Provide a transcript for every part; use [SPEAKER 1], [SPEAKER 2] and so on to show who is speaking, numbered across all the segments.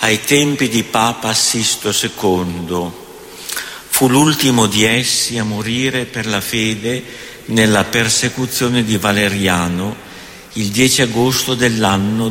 [SPEAKER 1] ai tempi di Papa Sisto II. Fu l'ultimo di essi a morire per la fede nella persecuzione di Valeriano il 10 agosto dell'anno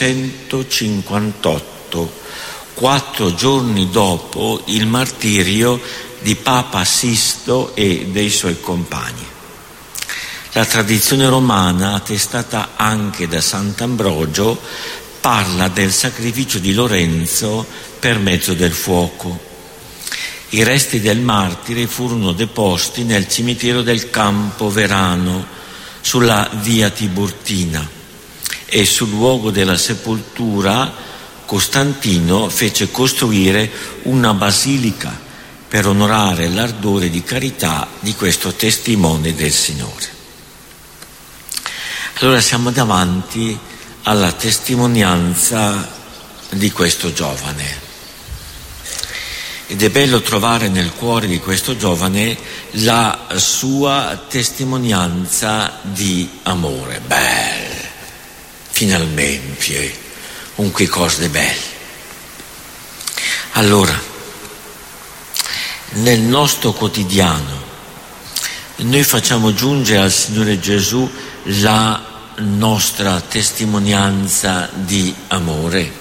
[SPEAKER 1] 258, 4 giorni dopo il martirio di Papa Sisto e dei suoi compagni. La tradizione romana, attestata anche da Sant'Ambrogio, parla del sacrificio di Lorenzo per mezzo del fuoco. I resti del martire furono deposti nel cimitero del Campo Verano, sulla via Tiburtina, e sul luogo della sepoltura Costantino fece costruire una basilica per onorare l'ardore di carità di questo testimone del Signore. Allora siamo davanti alla testimonianza di questo giovane. Ed è bello trovare nel cuore di questo giovane la sua testimonianza di amore. Finalmente, un che cose belle. Allora, nel nostro quotidiano, noi facciamo giungere al Signore Gesù la nostra testimonianza di amore.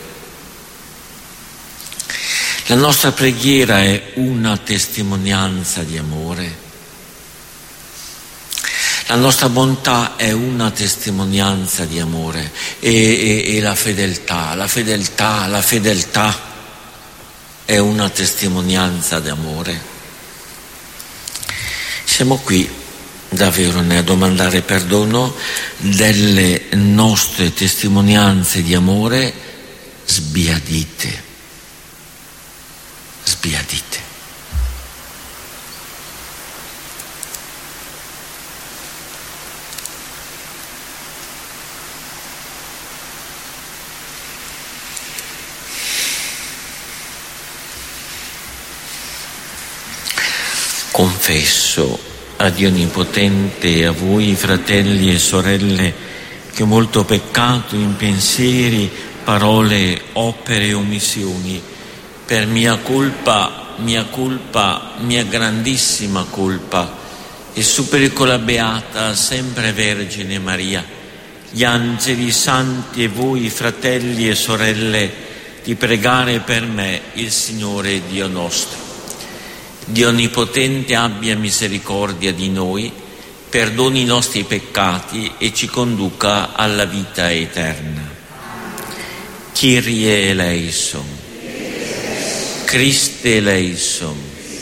[SPEAKER 1] La nostra preghiera è una testimonianza di amore. La nostra bontà è una testimonianza di amore. E la fedeltà è una testimonianza di amore. Siamo qui davvero a domandare perdono delle nostre testimonianze di amore sbiadite. Confesso a Dio Onnipotente e a voi, fratelli e sorelle, che ho molto peccato in pensieri, parole, opere e omissioni, per mia grandissima colpa, e supplico con la Beata sempre Vergine Maria, gli angeli santi e voi, fratelli e sorelle, di pregare per me il Signore Dio nostro. Dio Onnipotente abbia misericordia di noi, perdoni i nostri peccati e ci conduca alla vita eterna. Kyrie eleison, Christe eleison,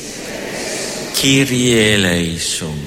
[SPEAKER 1] Kyrie eleison.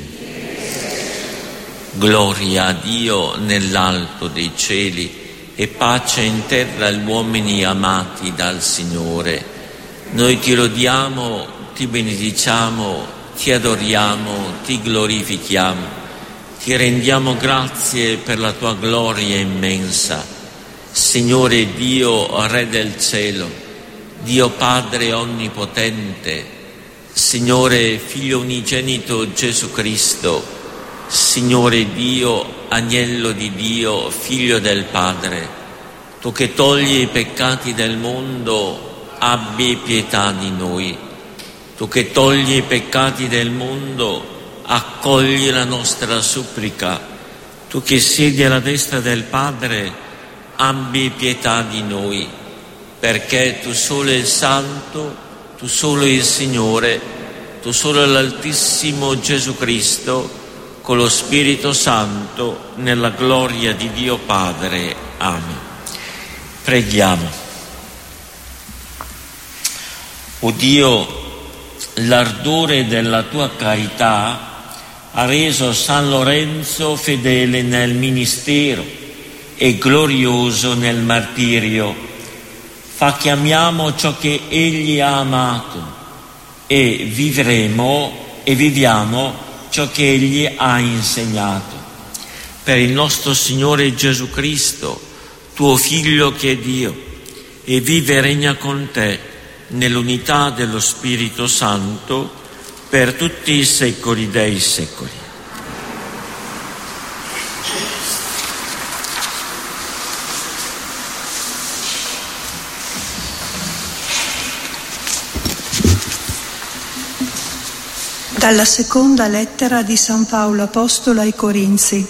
[SPEAKER 1] Gloria a Dio nell'alto dei cieli e pace in terra agli uomini amati dal Signore. Noi ti lodiamo, ti benediciamo, ti adoriamo, ti glorifichiamo, ti rendiamo grazie per la tua gloria immensa. Signore Dio, Re del cielo, Dio Padre onnipotente, Signore Figlio unigenito Gesù Cristo, Signore Dio, Agnello di Dio, Figlio del Padre, tu che togli i peccati del mondo, abbi pietà di noi. Tu che togli i peccati del mondo, accogli la nostra supplica. Tu che siedi alla destra del Padre, abbi pietà di noi, perché tu solo il Santo, tu solo il Signore, tu solo l'Altissimo Gesù Cristo, con lo Spirito Santo, nella gloria di Dio Padre. Amen. Preghiamo. O Dio, l'ardore della tua carità ha reso San Lorenzo fedele nel ministero e glorioso nel martirio. Fa che amiamo ciò che egli ha amato e vivremo e viviamo ciò che egli ha insegnato. Per il nostro Signore Gesù Cristo, tuo Figlio che è Dio, e vive e regna con te nell'unità dello Spirito Santo per tutti i secoli dei secoli.
[SPEAKER 2] Dalla seconda lettera di San Paolo Apostolo ai Corinzi.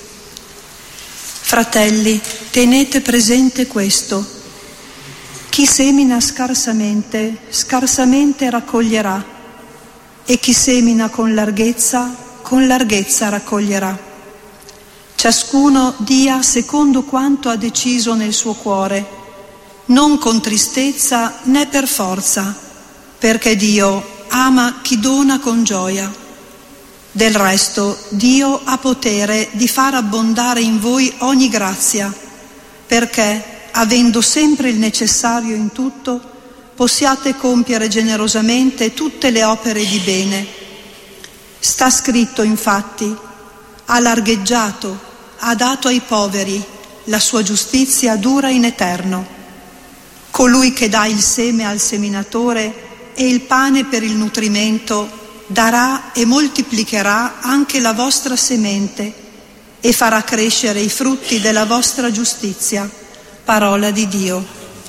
[SPEAKER 2] Fratelli, tenete presente questo: chi semina scarsamente, scarsamente raccoglierà, e chi semina con larghezza raccoglierà. Ciascuno dia secondo quanto ha deciso nel suo cuore, non con tristezza né per forza, perché Dio ama chi dona con gioia. Del resto, Dio ha potere di far abbondare in voi ogni grazia, perché, avendo sempre il necessario in tutto, possiate compiere generosamente tutte le opere di bene. Sta scritto, infatti: ha largheggiato, ha dato ai poveri, la sua giustizia dura in eterno. Colui che dà il seme al seminatore e il pane per il nutrimento darà e moltiplicherà anche la vostra semente e farà crescere i frutti della vostra giustizia. Parola di Dio.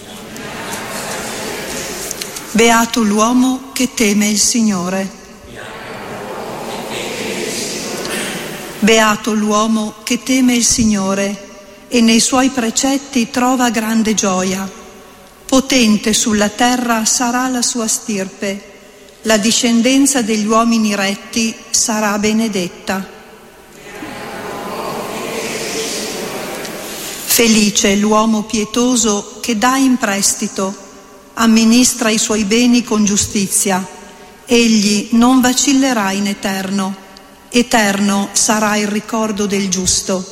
[SPEAKER 2] Beato l'uomo che teme il Signore. Beato l'uomo che teme il Signore e nei suoi precetti trova grande gioia. Potente sulla terra sarà la sua stirpe, la discendenza degli uomini retti sarà benedetta. Felice l'uomo pietoso che dà in prestito, amministra i suoi beni con giustizia. Egli non vacillerà in eterno, eterno sarà il ricordo del giusto.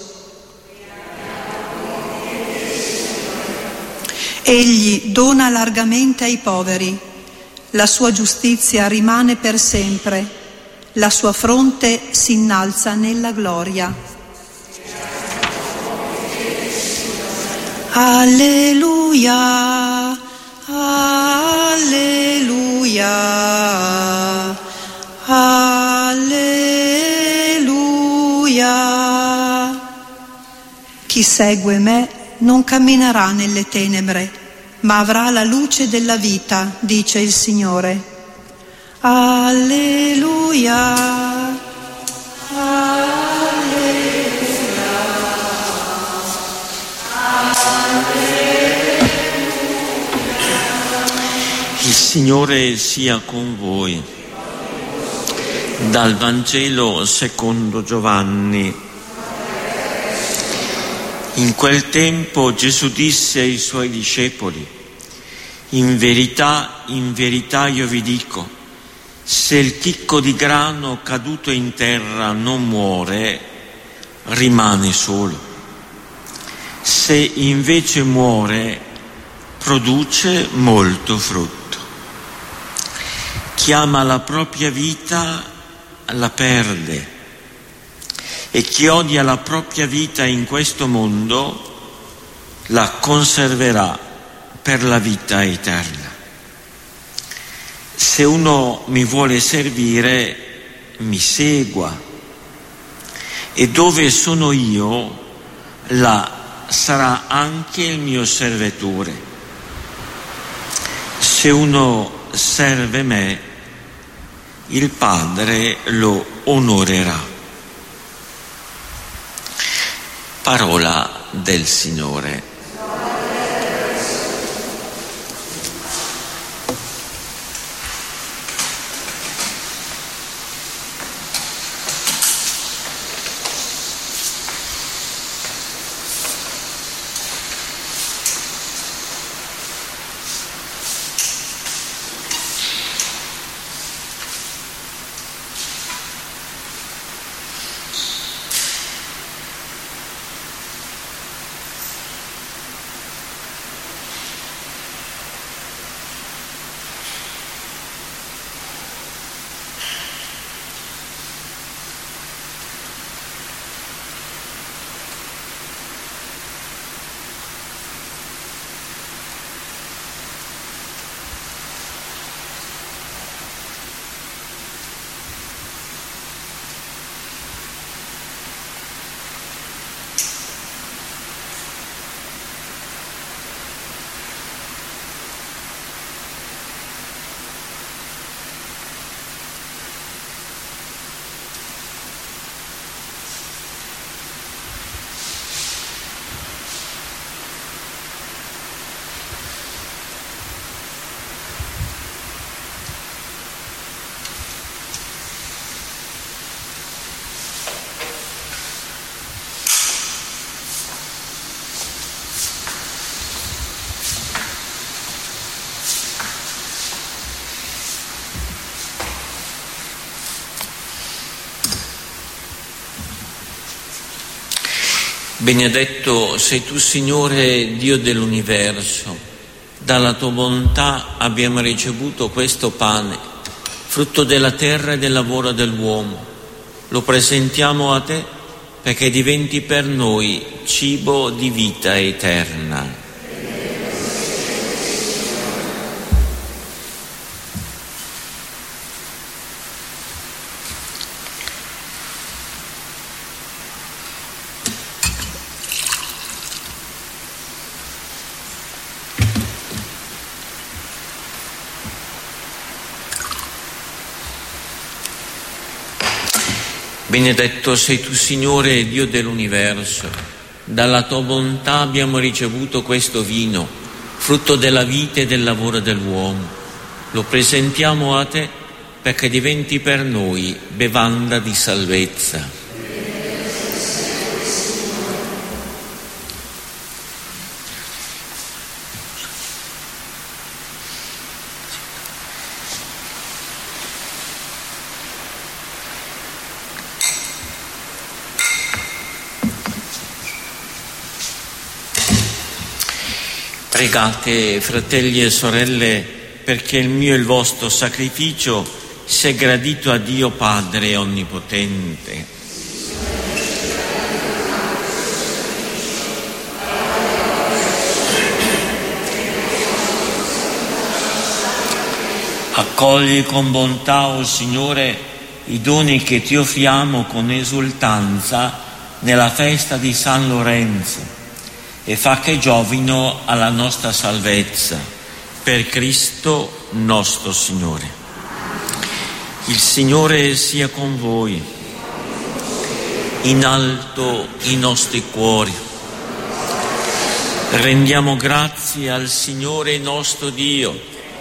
[SPEAKER 2] Egli dona largamente ai poveri, la sua giustizia rimane per sempre, la sua fronte si innalza nella gloria. Alleluia, alleluia, alleluia. Chi segue me non camminerà nelle tenebre, ma avrà la luce della vita, dice il Signore. Alleluia, alleluia, alleluia.
[SPEAKER 1] Il Signore sia con voi. Dal Vangelo secondo Giovanni. In quel tempo Gesù disse ai suoi discepoli: in verità io vi dico, se il chicco di grano caduto in terra non muore, rimane solo. Se invece muore, produce molto frutto. Chi ama la propria vita la perde. E chi odia la propria vita in questo mondo la conserverà per la vita eterna. Se uno mi vuole servire, mi segua, e dove sono io, là sarà anche il mio servitore. Se uno serve me, il Padre lo onorerà. Parola del Signore. Benedetto sei tu, Signore, Dio dell'universo. Dalla tua bontà abbiamo ricevuto questo pane, frutto della terra e del lavoro dell'uomo. Lo presentiamo a te perché diventi per noi cibo di vita eterna. Benedetto sei tu, Signore, Dio dell'universo. Dalla tua bontà abbiamo ricevuto questo vino, frutto della vita e del lavoro dell'uomo. Lo presentiamo a te perché diventi per noi bevanda di salvezza. Pregate, fratelli e sorelle, perché il mio e il vostro sacrificio sia gradito a Dio Padre Onnipotente. Accogli con bontà, o Signore, i doni che ti offriamo con esultanza nella festa di San Lorenzo, e fa che giovino alla nostra salvezza, per Cristo nostro Signore. Il Signore sia con voi, in alto i nostri cuori. Rendiamo grazie al Signore nostro Dio.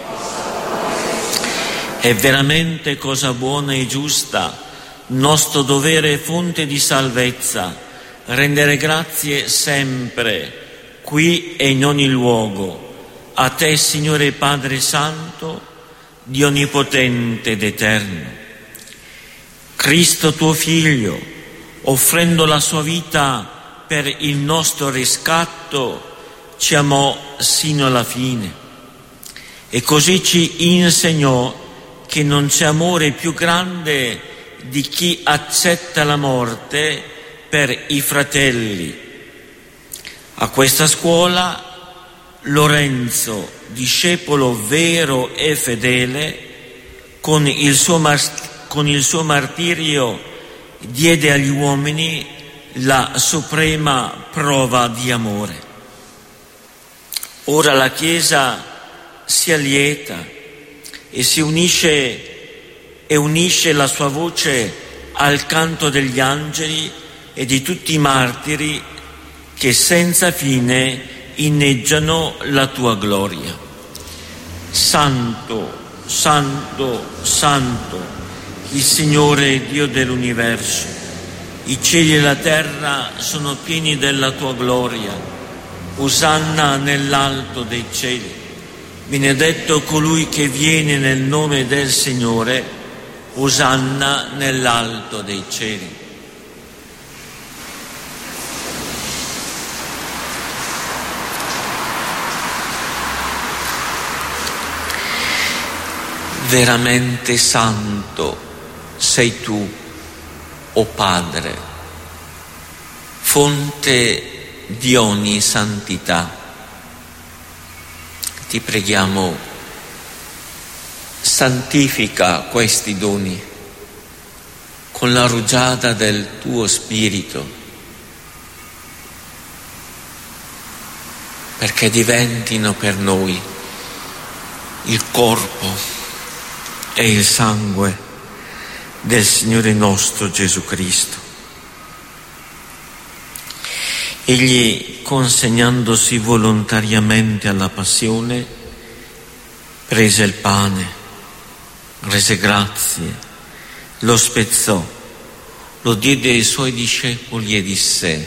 [SPEAKER 1] È veramente cosa buona e giusta, nostro dovere e fonte di salvezza, rendere grazie sempre, qui e in ogni luogo, a te, Signore Padre Santo, Dio Onnipotente ed Eterno. Cristo tuo Figlio, offrendo la sua vita per il nostro riscatto, ci amò sino alla fine, e così ci insegnò che non c'è amore più grande di chi accetta la morte per i fratelli. A questa scuola Lorenzo, discepolo vero e fedele, con il suo martirio diede agli uomini la suprema prova di amore. Ora la Chiesa si allieta e si unisce la sua voce al canto degli angeli e di tutti i martiri che senza fine inneggiano la tua gloria. Santo, Santo, Santo, il Signore Dio dell'universo. I cieli e la terra sono pieni della tua gloria. Osanna nell'alto dei cieli. Benedetto colui che viene nel nome del Signore. Osanna nell'alto dei cieli. Veramente santo sei tu, o Padre, fonte di ogni santità. Ti preghiamo, santifica questi doni con la rugiada del tuo Spirito, perché diventino per noi il corpo e il sangue del Signore nostro Gesù Cristo. Egli, consegnandosi volontariamente alla passione, prese il pane, rese grazie, lo spezzò, lo diede ai suoi discepoli e disse: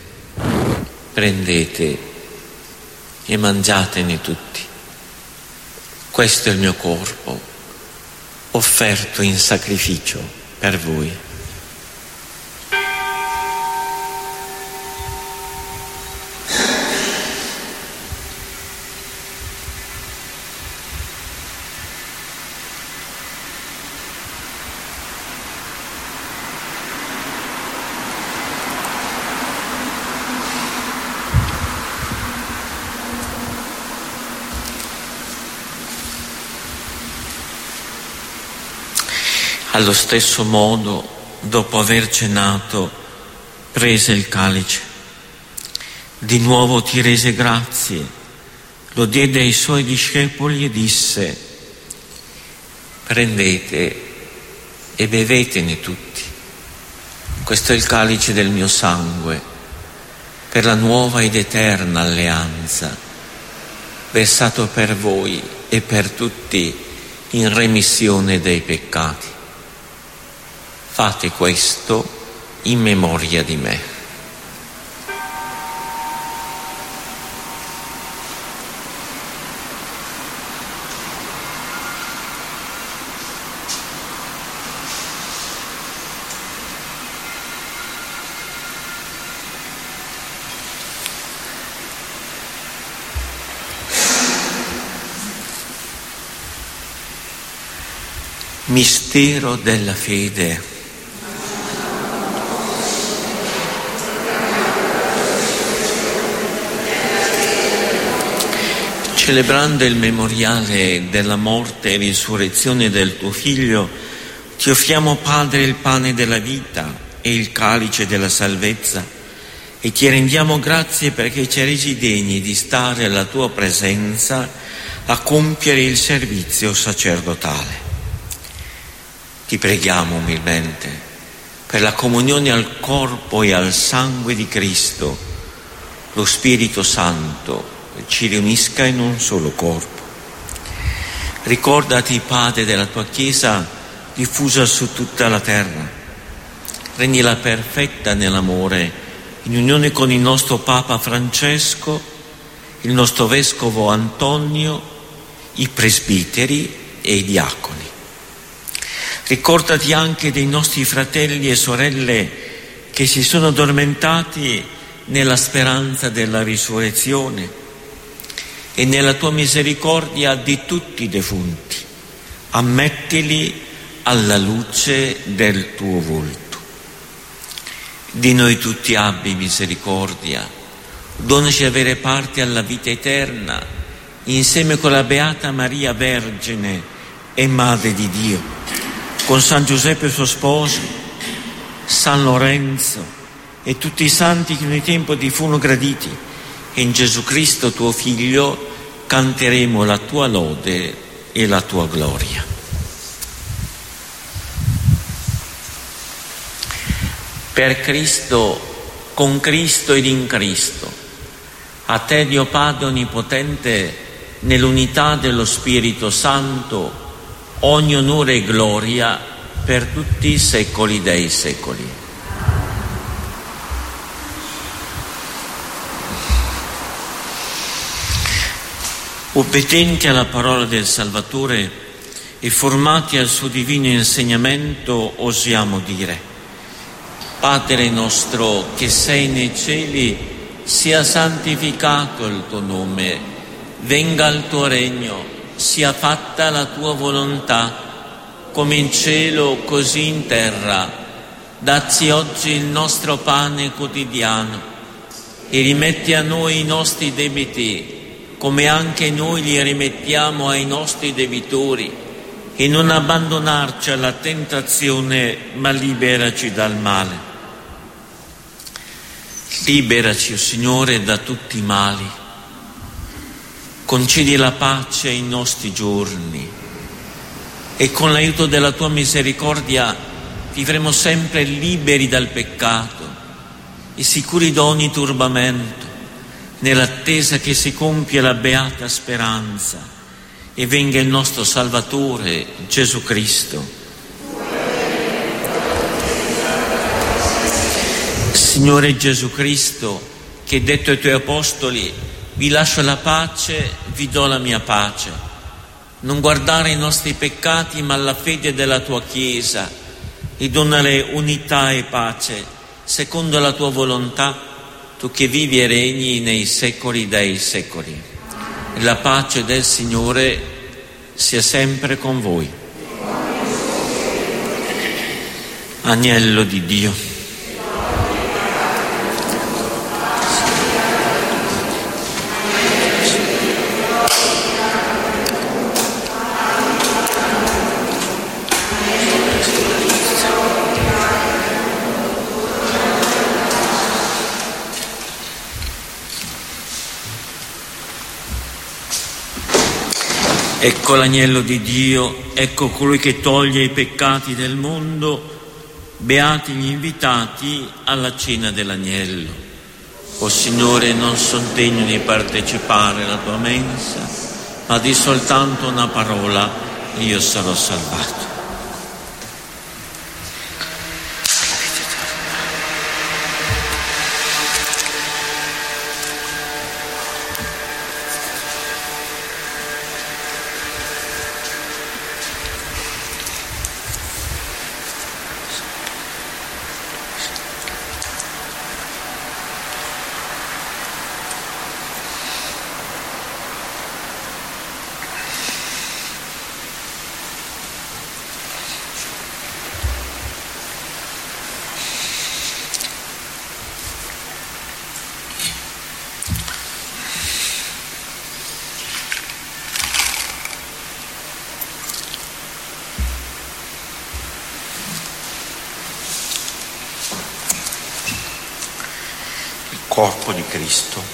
[SPEAKER 1] prendete e mangiatene tutti, questo è il mio corpo, offerto in sacrificio per voi. Allo stesso modo, dopo aver cenato, prese il calice. Di nuovo ti rese grazie, lo diede ai suoi discepoli e disse: prendete e bevetene tutti. Questo è il calice del mio sangue, per la nuova ed eterna alleanza, versato per voi e per tutti in remissione dei peccati. Fate questo in memoria di me. Mistero della fede. Celebrando il memoriale della morte e risurrezione del tuo Figlio, ti offriamo, Padre, il pane della vita e il calice della salvezza, e ti rendiamo grazie perché ci hai resi degni di stare alla tua presenza a compiere il servizio sacerdotale. Ti preghiamo umilmente per la comunione al corpo e al sangue di Cristo, lo Spirito Santo ci riunisca in un solo corpo. Ricordati, Padre, della tua Chiesa diffusa su tutta la terra. Rendila perfetta nell'amore, in unione con il nostro Papa Francesco, il nostro Vescovo Antonio, i presbiteri e i diaconi. Ricordati anche dei nostri fratelli e sorelle che si sono addormentati nella speranza della risurrezione, e nella tua misericordia di tutti i defunti. Ammettili alla luce del tuo volto. Di noi tutti abbi misericordia. Donaci avere parte alla vita eterna, insieme con la Beata Maria Vergine e Madre di Dio, con San Giuseppe suo sposo, San Lorenzo e tutti i santi che in ogni tempo ti furono graditi, e in Gesù Cristo tuo Figlio canteremo la tua lode e la tua gloria. Per Cristo, con Cristo ed in Cristo, a te, Dio Padre Onnipotente, nell'unità dello Spirito Santo, ogni onore e gloria per tutti i secoli dei secoli. Obbedienti alla parola del Salvatore e formati al suo divino insegnamento, osiamo dire: Padre nostro che sei nei cieli, sia santificato il tuo nome, venga il tuo regno, sia fatta la tua volontà, come in cielo così in terra. Dacci oggi il nostro pane quotidiano e rimetti a noi i nostri debiti, come anche noi li rimettiamo ai nostri debitori, e non abbandonarci alla tentazione, ma liberaci dal male. Liberaci, o Signore, da tutti i mali. Concedi la pace ai nostri giorni, e con l'aiuto della tua misericordia vivremo sempre liberi dal peccato e sicuri da ogni turbamento, nell'attesa che si compia la beata speranza e venga il nostro Salvatore Gesù Cristo. Signore Gesù Cristo, che hai detto ai tuoi apostoli: vi lascio la pace, vi do la mia pace. Non guardare i nostri peccati, ma la fede della tua Chiesa, e donale unità e pace, secondo la tua volontà, tu che vivi e regni nei secoli dei secoli. La pace del Signore sia sempre con voi. Agnello di Dio. Ecco l'agnello di Dio, ecco colui che toglie i peccati del mondo. Beati gli invitati alla cena dell'agnello. O Signore, non sono degno di partecipare alla tua mensa, ma di soltanto una parola e io sarò salvato. Corpo di Cristo.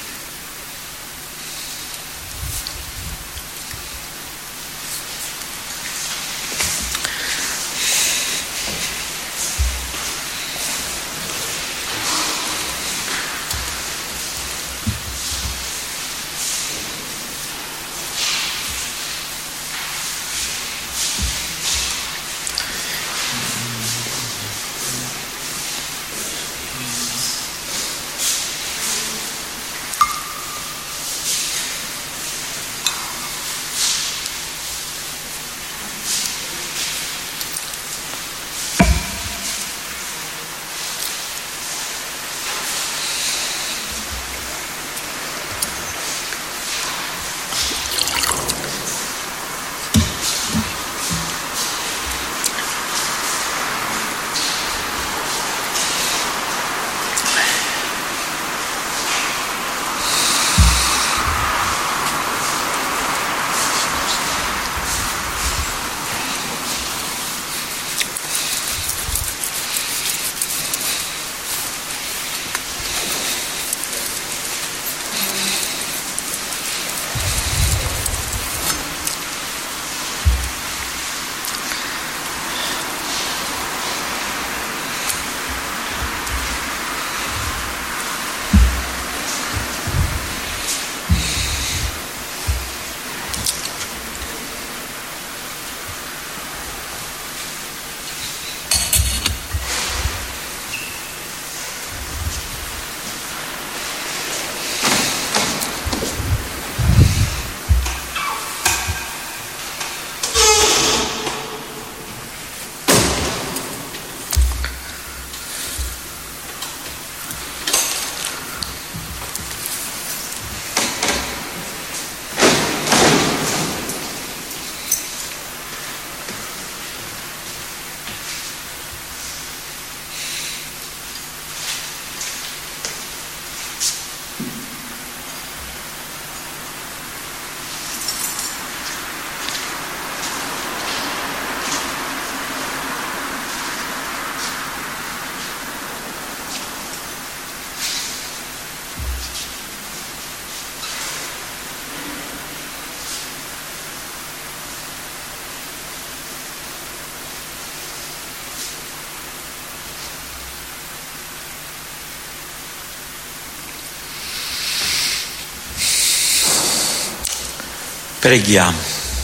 [SPEAKER 1] Preghiamo.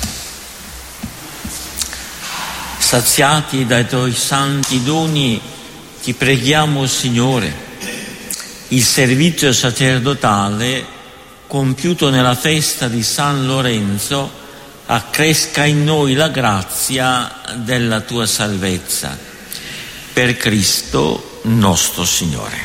[SPEAKER 1] Saziati dai tuoi santi doni, ti preghiamo, Signore, il servizio sacerdotale compiuto nella festa di San Lorenzo accresca in noi la grazia della tua salvezza. Per Cristo nostro Signore.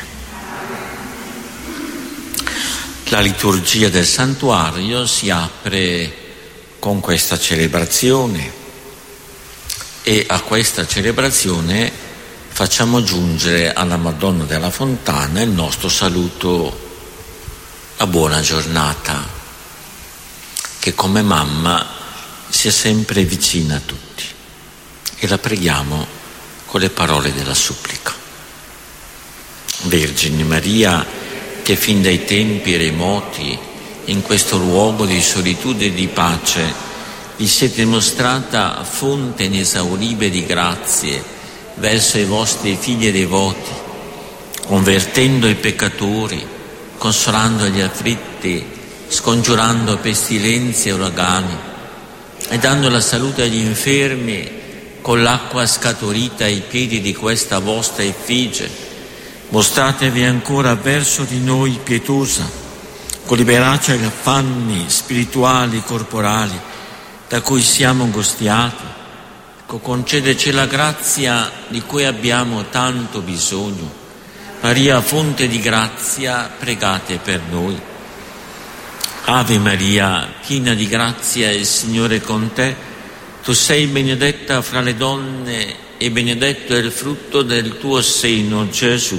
[SPEAKER 1] La liturgia del santuario si apre con questa celebrazione e a questa celebrazione facciamo giungere alla Madonna della Fontana il nostro saluto a buona giornata, che come mamma sia sempre vicina a tutti, e la preghiamo con le parole della supplica. Vergine Maria, che fin dai tempi remoti in questo luogo di solitudine e di pace vi siete mostrata fonte inesauribile di grazie verso i vostri figli devoti, convertendo i peccatori, consolando gli afflitti, scongiurando pestilenze e uragani e dando la salute agli infermi con l'acqua scaturita ai piedi di questa vostra effigie. Mostratevi ancora verso di noi pietosa, con liberaci agli affanni spirituali, corporali, da cui siamo angustiati. Concedeci la grazia di cui abbiamo tanto bisogno. Maria, fonte di grazia, pregate per noi. Ave Maria, piena di grazia, il Signore è con te. Tu sei benedetta fra le donne e benedetto è il frutto del tuo seno, Gesù.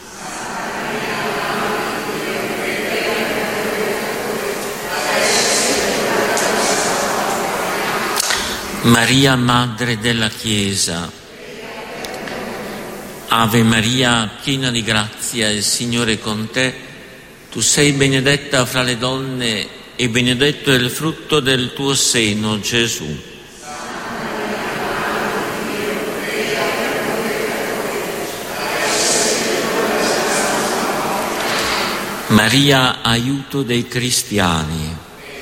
[SPEAKER 1] Maria, Madre della Chiesa. Ave Maria, piena di grazia, il Signore è con te. Tu sei benedetta fra le donne e benedetto è il frutto del tuo seno, Gesù. Maria, aiuto dei cristiani.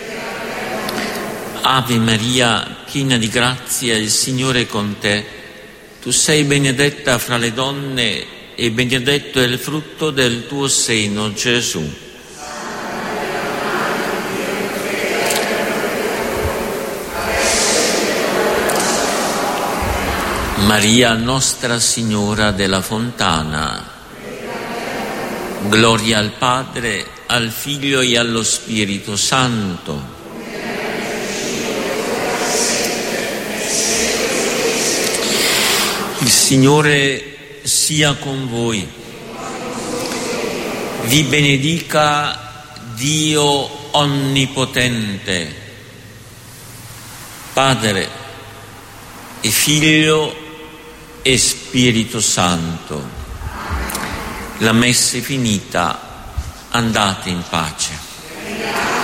[SPEAKER 1] Ave Maria, piena di grazia, il Signore è con te. Tu sei benedetta fra le donne e benedetto è il frutto del tuo seno, Gesù. Maria, Nostra Signora della Fontana. Gloria al Padre, al Figlio e allo Spirito Santo. Il Signore sia con voi. Vi benedica Dio Onnipotente, Padre e Figlio e Spirito Santo. La messa è finita, andate in pace.